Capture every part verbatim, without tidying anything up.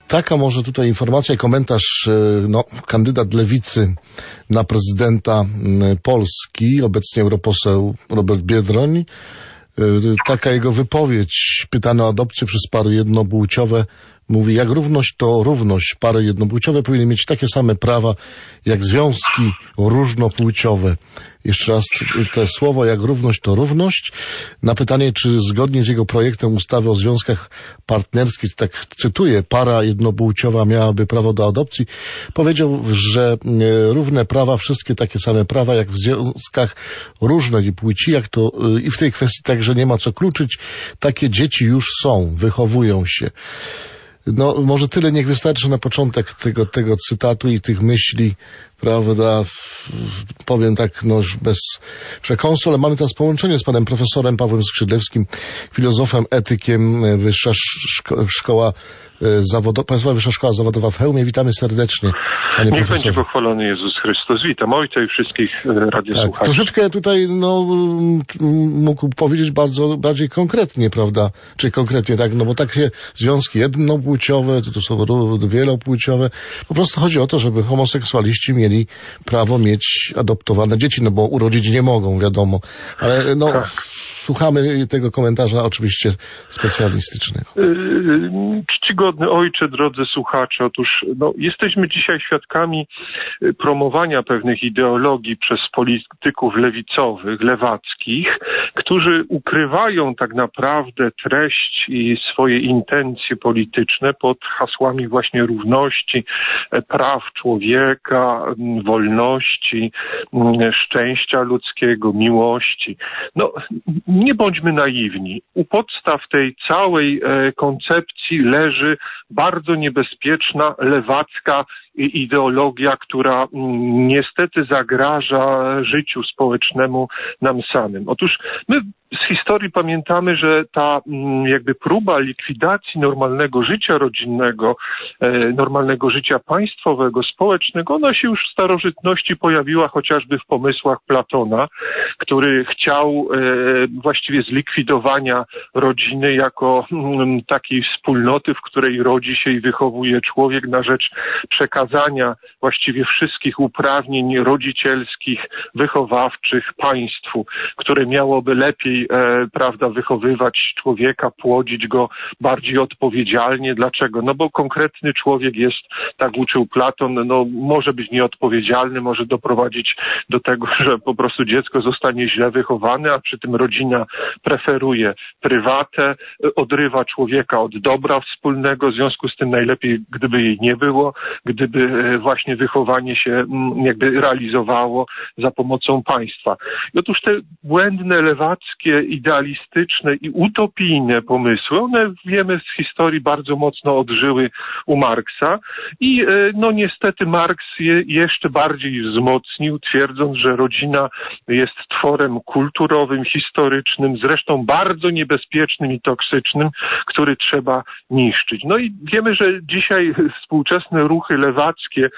Taka może tutaj informacja, komentarz, no, kandydat Lewicy na prezydenta Polski, obecnie europoseł Robert Biedroń. Taka jego wypowiedź, pytany o adopcję przez pary jednopłciowe, mówi, jak równość to równość. Pary jednopłciowe powinny mieć takie same prawa jak związki różnopłciowe. Jeszcze raz te słowo, jak równość to równość. Na pytanie, czy zgodnie z jego projektem ustawy o związkach partnerskich, tak cytuję, para jednopłciowa miałaby prawo do adopcji, powiedział, że równe prawa, wszystkie takie same prawa jak w związkach różnej płci, jak to i w tej kwestii także nie ma co kluczyć. Takie dzieci już są, wychowują się. No, może tyle niech wystarczy na początek tego, tego cytatu i tych myśli, prawda, powiem tak, no już bez przekąsu, ale mamy teraz połączenie z panem profesorem Pawłem Skrzydlewskim, filozofem, etykiem, Wyższa Szko- Szkoła Zawodowa, Państwowa Wyższa Szkoła Zawodowa w Chełmie. Witamy serdecznie, panie Niech profesorze. będzie pochwalony Jezus Chrystus. Witam ojca i wszystkich radiosłuchaczy. Tak, troszeczkę tutaj, no, mógł powiedzieć bardzo, bardziej konkretnie, prawda, czy konkretnie tak, no bo takie związki jednopłciowe, to są wielopłciowe, po prostu chodzi o to, żeby homoseksualiści mieli prawo mieć adoptowane dzieci, no bo urodzić nie mogą, wiadomo, ale no, tak. Słuchamy tego komentarza oczywiście specjalistycznego. Czcigodny ojcze, drodzy słuchacze, otóż no, jesteśmy dzisiaj świadkami promowania pewnych ideologii przez polityków lewicowych, lewackich, którzy ukrywają tak naprawdę treść i swoje intencje polityczne pod hasłami właśnie równości, praw człowieka, wolności, szczęścia ludzkiego, miłości. No, nie bądźmy naiwni. U podstaw tej całej e, koncepcji leży bardzo niebezpieczna, lewacka ideologia, która m, niestety zagraża życiu społecznemu nam samym. Otóż my z historii pamiętamy, że ta m, jakby próba likwidacji normalnego życia rodzinnego, e, normalnego życia państwowego, społecznego, ona się już w starożytności pojawiła chociażby w pomysłach Platona, który chciał e, właściwie zlikwidowania rodziny jako m, takiej wspólnoty, w której rodzi się i wychowuje człowiek na rzecz przekazania właściwie wszystkich uprawnień rodzicielskich, wychowawczych państwu, które miałoby lepiej, e, prawda, wychowywać człowieka, płodzić go bardziej odpowiedzialnie. Dlaczego? No bo konkretny człowiek jest, tak uczył Platon, no może być nieodpowiedzialny, może doprowadzić do tego, że po prostu dziecko zostanie źle wychowane, a przy tym rodzina preferuje prywatę, odrywa człowieka od dobra wspólnego, w związku z tym najlepiej, gdyby jej nie było, gdyby właśnie wychowanie się jakby realizowało za pomocą państwa. I otóż te błędne, lewackie, idealistyczne i utopijne pomysły, one wiemy z historii bardzo mocno odżyły u Marksa i no niestety Marks je jeszcze bardziej wzmocnił, twierdząc, że rodzina jest tworem kulturowym, historycznym, zresztą bardzo niebezpiecznym i toksycznym, który trzeba niszczyć. No i wiemy, że dzisiaj współczesne ruchy lewackie,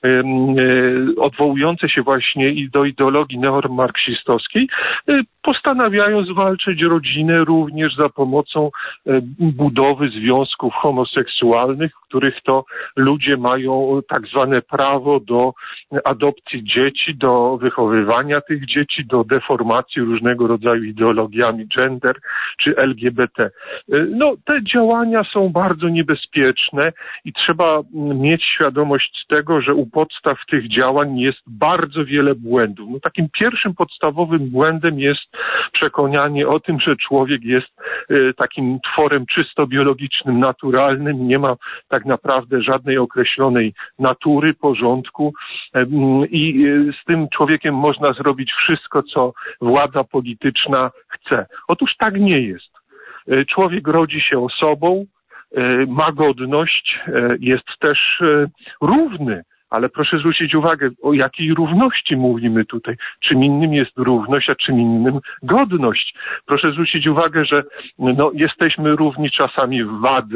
odwołujące się właśnie i do ideologii neomarksistowskiej, postanawiają zwalczyć rodzinę również za pomocą budowy związków homoseksualnych, w których to ludzie mają tak zwane prawo do adopcji dzieci, do wychowywania tych dzieci, do deformacji różnego rodzaju ideologiami gender czy L G B T. No, te działania są bardzo niebezpieczne i trzeba mieć świadomość tego, że u podstaw tych działań jest bardzo wiele błędów. No, takim pierwszym podstawowym błędem jest przekonanie o tym, że człowiek jest y, takim tworem czysto biologicznym, naturalnym, nie ma tak naprawdę żadnej określonej natury, porządku y, i y, z tym człowiekiem można zrobić wszystko, co władza polityczna chce. Otóż tak nie jest. Y, człowiek rodzi się osobą, y, ma godność, y, jest też y, równy. Ale proszę zwrócić uwagę, o jakiej równości mówimy tutaj. Czym innym jest równość, a czym innym godność. Proszę zwrócić uwagę, że no, jesteśmy równi czasami w wadze,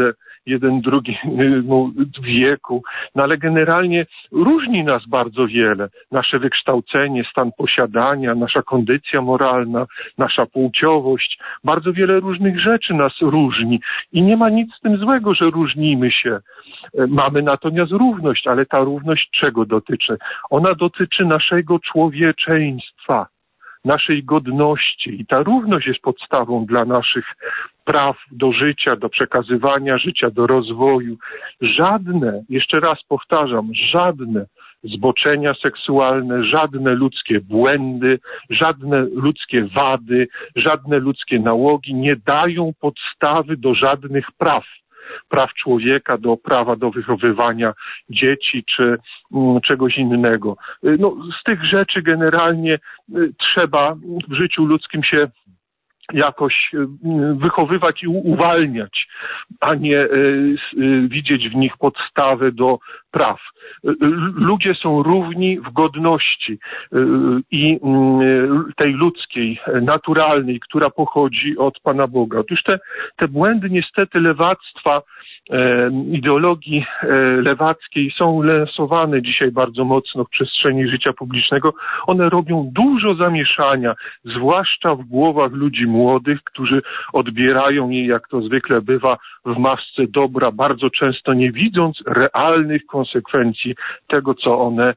jeden drugiemu wieku, no ale generalnie różni nas bardzo wiele. Nasze wykształcenie, stan posiadania, nasza kondycja moralna, nasza płciowość, bardzo wiele różnych rzeczy nas różni i nie ma nic z tym złego, że różnimy się. Mamy natomiast równość, ale ta równość czego dotyczy? Ona dotyczy naszego człowieczeństwa, naszej godności i ta równość jest podstawą dla naszych praw do życia, do przekazywania życia, do rozwoju. Żadne, jeszcze raz powtarzam, żadne zboczenia seksualne, żadne ludzkie błędy, żadne ludzkie wady, żadne ludzkie nałogi nie dają podstawy do żadnych praw. Praw człowieka, do prawa do wychowywania dzieci czy mm, czegoś innego. No, z tych rzeczy generalnie y, trzeba w życiu ludzkim się jakoś wychowywać i uwalniać, a nie widzieć w nich podstawę do praw. Ludzie są równi w godności i tej ludzkiej, naturalnej, która pochodzi od Pana Boga. Otóż te, te błędy niestety lewactwa, ideologii lewackiej są lansowane dzisiaj bardzo mocno w przestrzeni życia publicznego. One robią dużo zamieszania, zwłaszcza w głowach ludzi młodych, którzy odbierają je, jak to zwykle bywa, w masce dobra, bardzo często nie widząc realnych konsekwencji tego, co one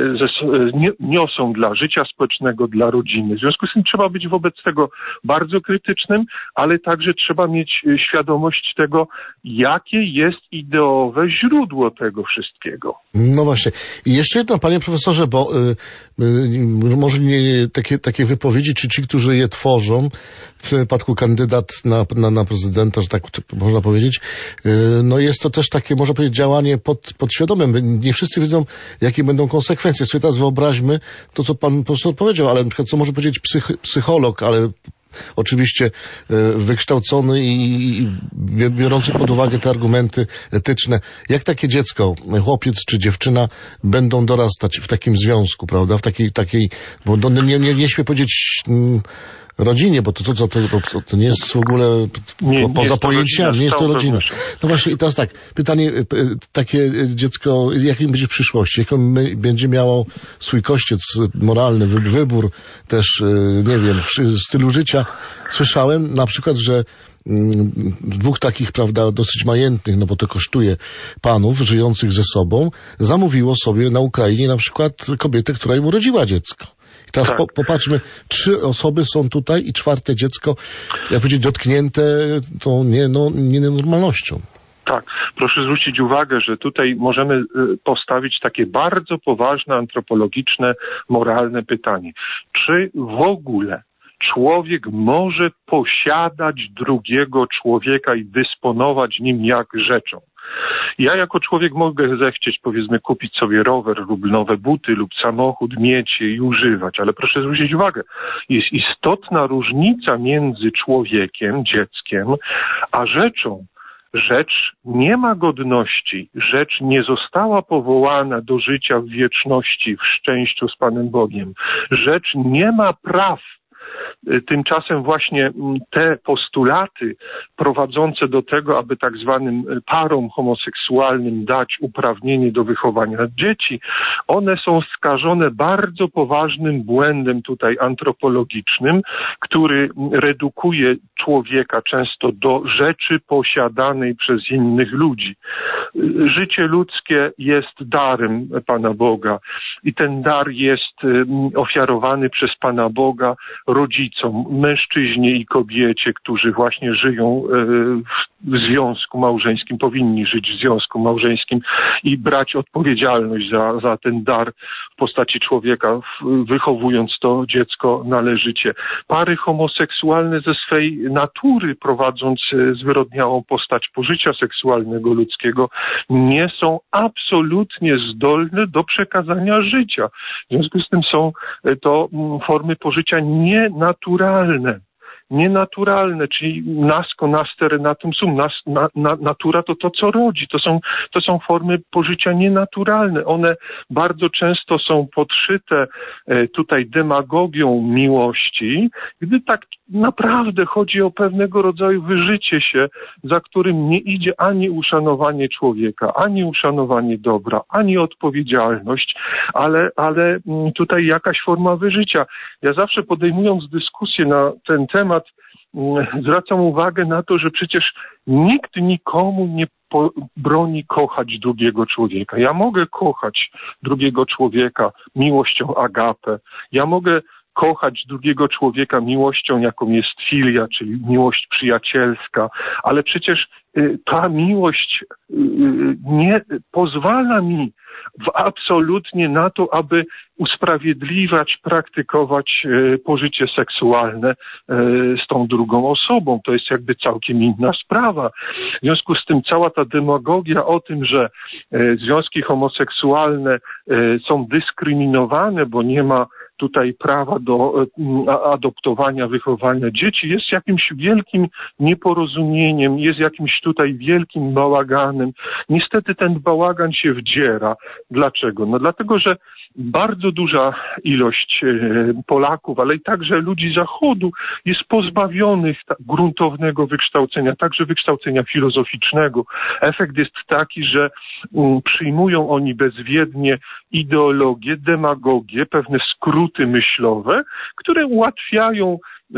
niosą dla życia społecznego, dla rodziny. W związku z tym trzeba być wobec tego bardzo krytycznym, ale także trzeba mieć świadomość tego, jakie jest ideowe źródło tego wszystkiego. No właśnie. I jeszcze jedno, panie profesorze, bo y, y, może nie takie, takie wypowiedzi, czy ci, którzy je tworzą, w tym wypadku kandydat na, na, na prezydenta, że tak można powiedzieć, y, no jest to też takie, można powiedzieć, działanie pod, podświadome. Nie wszyscy wiedzą, jakie będą konsekwencje. Sobie teraz wyobraźmy to, co pan profesor powiedział, ale na przykład co może powiedzieć psych, psycholog, ale oczywiście wykształcony i biorący pod uwagę te argumenty etyczne. Jak takie dziecko, chłopiec czy dziewczyna będą dorastać w takim związku, prawda? W takiej, takiej, bo nie, nie, nie śmie powiedzieć rodzinie, bo to, to, to, to, to nie jest w ogóle nie, poza nie pojęciami, nie jest to rodzina. No właśnie i teraz tak, pytanie, takie dziecko, jakim będzie w przyszłości, jak on będzie miało swój kościec moralny, wybór też, nie wiem, w stylu życia. Słyszałem na przykład, że dwóch takich, prawda, dosyć majętnych, no bo to kosztuje panów żyjących ze sobą, zamówiło sobie na Ukrainie na przykład kobietę, która im urodziła dziecko. Teraz tak. po, popatrzmy, trzy osoby są tutaj i czwarte dziecko, jak powiedzieć, dotknięte tą nie, no, nienormalnością. Tak, proszę zwrócić uwagę, że tutaj możemy postawić takie bardzo poważne, antropologiczne, moralne pytanie. Czy w ogóle człowiek może posiadać drugiego człowieka i dysponować nim jak rzeczą? Ja jako człowiek mogę zechcieć, powiedzmy, kupić sobie rower lub nowe buty lub samochód, mieć je i używać, ale proszę zwrócić uwagę, jest istotna różnica między człowiekiem, dzieckiem, a rzeczą. Rzecz nie ma godności, rzecz nie została powołana do życia w wieczności, w szczęściu z Panem Bogiem. Rzecz nie ma praw. Tymczasem właśnie te postulaty prowadzące do tego, aby tak zwanym parom homoseksualnym dać uprawnienie do wychowania dzieci, one są skażone bardzo poważnym błędem tutaj antropologicznym, który redukuje człowieka często do rzeczy posiadanej przez innych ludzi. Życie ludzkie jest darem Pana Boga i ten dar jest ofiarowany przez Pana Boga rodzicom, mężczyźnie i kobiecie, którzy właśnie żyją w związku małżeńskim, powinni żyć w związku małżeńskim i brać odpowiedzialność za, za ten dar w postaci człowieka, wychowując to dziecko należycie. Pary homoseksualne ze swej natury, prowadząc zwyrodniałą postać pożycia seksualnego ludzkiego, nie są absolutnie zdolne do przekazania życia. W związku z tym są to formy pożycia nienaturalne. nienaturalne, czyli nasco nastere natum sum, nas, na, na, natura to to, co rodzi, to są, to są formy pożycia nienaturalne. One bardzo często są podszyte tutaj demagogią miłości, gdy tak naprawdę chodzi o pewnego rodzaju wyżycie się, za którym nie idzie ani uszanowanie człowieka, ani uszanowanie dobra, ani odpowiedzialność, ale, ale tutaj jakaś forma wyżycia. Ja zawsze podejmując dyskusję na ten temat, zwracam uwagę na to, że przecież nikt nikomu nie po, broni kochać drugiego człowieka. Ja mogę kochać drugiego człowieka miłością agape. Ja mogę kochać drugiego człowieka miłością, jaką jest filia, czyli miłość przyjacielska, ale przecież y, ta miłość y, nie pozwala mi w absolutnie na to, aby usprawiedliwiać, praktykować y, pożycie seksualne y, z tą drugą osobą. To jest jakby całkiem inna sprawa. W związku z tym cała ta demagogia o tym, że y, związki homoseksualne y, są dyskryminowane, bo nie ma tutaj prawa do adoptowania, wychowania dzieci, jest jakimś wielkim nieporozumieniem, jest jakimś tutaj wielkim bałaganem. Niestety ten bałagan się wdziera. Dlaczego? No dlatego, że bardzo duża ilość Polaków, ale i także ludzi Zachodu jest pozbawionych gruntownego wykształcenia, także wykształcenia filozoficznego. Efekt jest taki, że przyjmują oni bezwiednie ideologie, demagogie, pewne skróty myślowe, które ułatwiają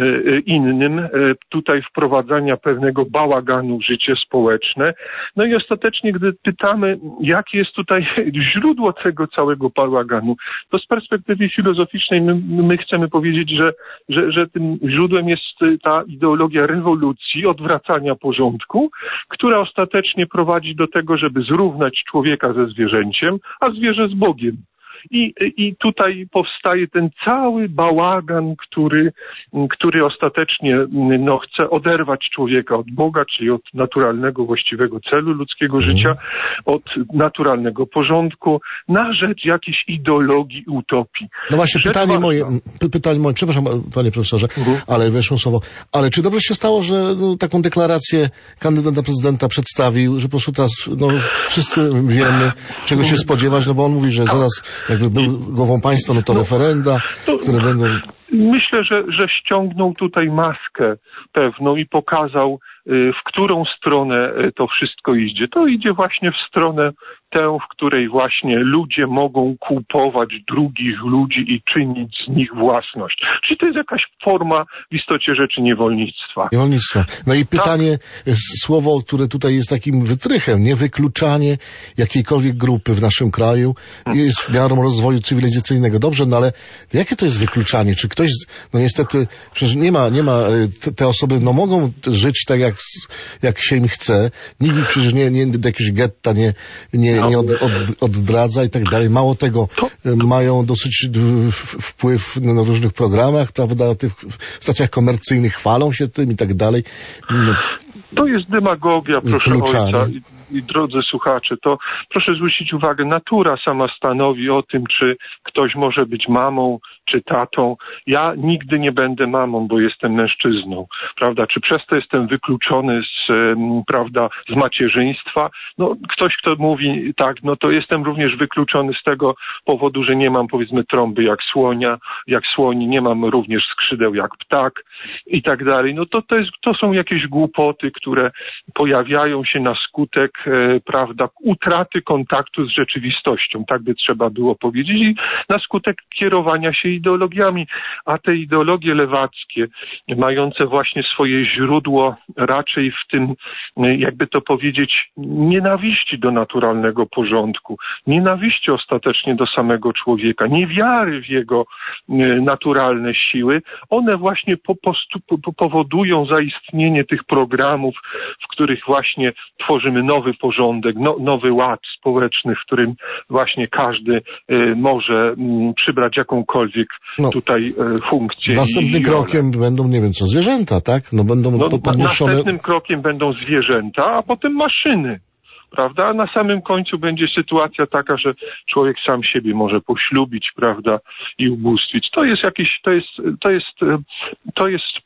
innym tutaj wprowadzania pewnego bałaganu w życie społeczne. No i ostatecznie, gdy pytamy, jakie jest tutaj źródło tego całego bałaganu, to z perspektywy filozoficznej my, my chcemy powiedzieć, że, że, że tym źródłem jest ta ideologia rewolucji, odwracania porządku, która ostatecznie prowadzi do tego, żeby zrównać człowieka ze zwierzęciem, a zwierzę z Bogiem. I, I tutaj powstaje ten cały bałagan, który, który ostatecznie no, chce oderwać człowieka od Boga, czyli od naturalnego, właściwego celu ludzkiego mm. życia, od naturalnego porządku, na rzecz jakiejś ideologii utopii. No właśnie, rzecz pytanie ważna. moje, pytanie moje, przepraszam panie profesorze, mm. ale weszło słowo, ale czy dobrze się stało, że no, taką deklarację kandydat na prezydenta przedstawił, że po prostu teraz no, wszyscy wiemy, czego się spodziewać, no bo on mówi, że zaraz jakby był głową państwa, no to no, referenda, to, które będą... Myślę, że, że ściągnął tutaj maskę pewną i pokazał, w którą stronę to wszystko idzie. To idzie właśnie w stronę tę, w której właśnie ludzie mogą kupować drugich ludzi i czynić z nich własność. Czyli to jest jakaś forma w istocie rzeczy niewolnictwa. Niewolnictwa. No i pytanie, tak. Słowo, które tutaj jest takim wytrychem, niewykluczanie jakiejkolwiek grupy w naszym kraju jest miarą rozwoju cywilizacyjnego. Dobrze, no ale jakie to jest wykluczanie? Czy ktoś, no niestety, przecież nie ma, nie ma, te, te osoby, no mogą żyć tak jak, jak się im chce. Nikt ich przecież nie, nie do jakiegoś getta nie, nie, nie od, od, oddradza i tak dalej. Mało tego, mają dosyć wpływ na różnych programach, prawda, na tych stacjach komercyjnych, chwalą się tym i tak dalej. No. To jest demagogia, proszę Kluczanie. ojca. I drodzy słuchacze, to proszę zwrócić uwagę, natura sama stanowi o tym, czy ktoś może być mamą, czy tatą. Ja nigdy nie będę mamą, bo jestem mężczyzną, prawda? Czy przez to jestem wykluczony z, prawda, z macierzyństwa? No, ktoś, kto mówi tak, no to jestem również wykluczony z tego powodu, że nie mam, powiedzmy, trąby jak słonia, jak słoni, nie mam również skrzydeł jak ptak i tak dalej. No to, to, jest, to są jakieś głupoty, które pojawiają się na skutek, e, prawda, utraty kontaktu z rzeczywistością, tak by trzeba było powiedzieć, i na skutek kierowania się ideologiami, a te ideologie lewackie, mające właśnie swoje źródło raczej w tym, jakby to powiedzieć, nienawiści do naturalnego porządku, nienawiści ostatecznie do samego człowieka, niewiary w jego naturalne siły, one właśnie po prostu powodują zaistnienie tych programów, w których właśnie tworzymy nowy porządek, no, nowy ład społeczny, w którym właśnie każdy y, może y, przybrać jakąkolwiek no, tutaj y, funkcję. Następnym i krokiem będą, nie wiem co, zwierzęta, tak? No będą no, podnoszone... Następnym krokiem będą zwierzęta, a potem maszyny. Prawda? A na samym końcu będzie sytuacja taka, że człowiek sam siebie może poślubić, prawda, i ubóstwić. To jest jakieś, to jest, to jest, to jest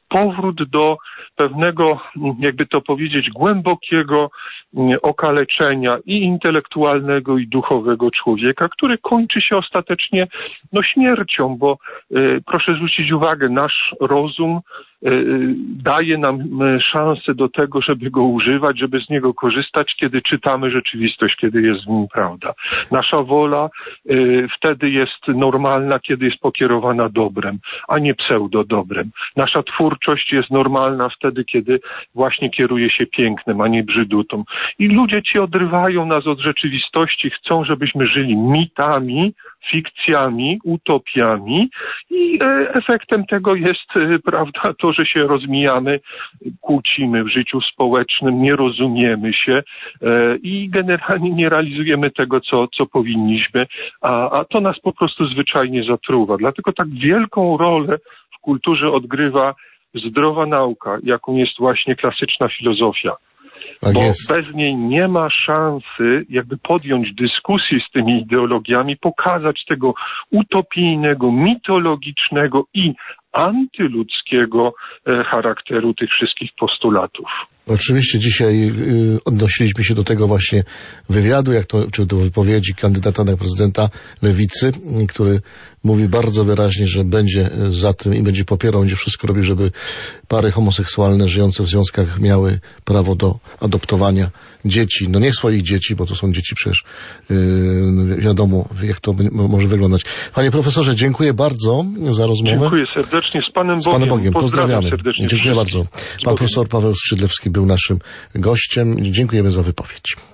powrót do pewnego, jakby to powiedzieć, głębokiego okaleczenia i intelektualnego, i duchowego człowieka, który kończy się ostatecznie no, śmiercią, bo y, proszę zwrócić uwagę, nasz rozum y, daje nam szansę do tego, żeby go używać, żeby z niego korzystać, kiedy czytamy rzeczywistość, kiedy jest w nim prawda. Nasza wola y, wtedy jest normalna, kiedy jest pokierowana dobrem, a nie pseudodobrem. Nasza twórczość jest normalna wtedy, kiedy właśnie kieruje się pięknem, a nie brzydutą. I ludzie ci odrywają nas od rzeczywistości, chcą, żebyśmy żyli mitami, fikcjami, utopiami i e, efektem tego jest, e, prawda, to, że się rozmijamy, kłócimy w życiu społecznym, nie rozumiemy się e, i generalnie nie realizujemy tego, co, co powinniśmy, a, a to nas po prostu zwyczajnie zatruwa. Dlatego tak wielką rolę w kulturze odgrywa zdrowa nauka, jaką jest właśnie klasyczna filozofia. Tak Bo jest. bez niej nie ma szansy jakby podjąć dyskusji z tymi ideologiami, pokazać tego utopijnego, mitologicznego i antyludzkiego e, charakteru tych wszystkich postulatów. Oczywiście dzisiaj y, odnosiliśmy się do tego właśnie wywiadu, jak to, czy do wypowiedzi kandydata na prezydenta Lewicy, który mówi bardzo wyraźnie, że będzie za tym i będzie popierał, będzie wszystko robił, żeby pary homoseksualne żyjące w związkach miały prawo do adoptowania dzieci. No nie swoich dzieci, bo to są dzieci przecież yy, wiadomo, jak to może wyglądać. Panie profesorze, dziękuję bardzo za rozmowę. Dziękuję serdecznie. Z Panem Bogiem. Z Panem Bogiem. Pozdrawiamy serdecznie. Dziękuję bardzo. Pan profesor Paweł Skrzydlewski był naszym gościem. Dziękujemy za wypowiedź.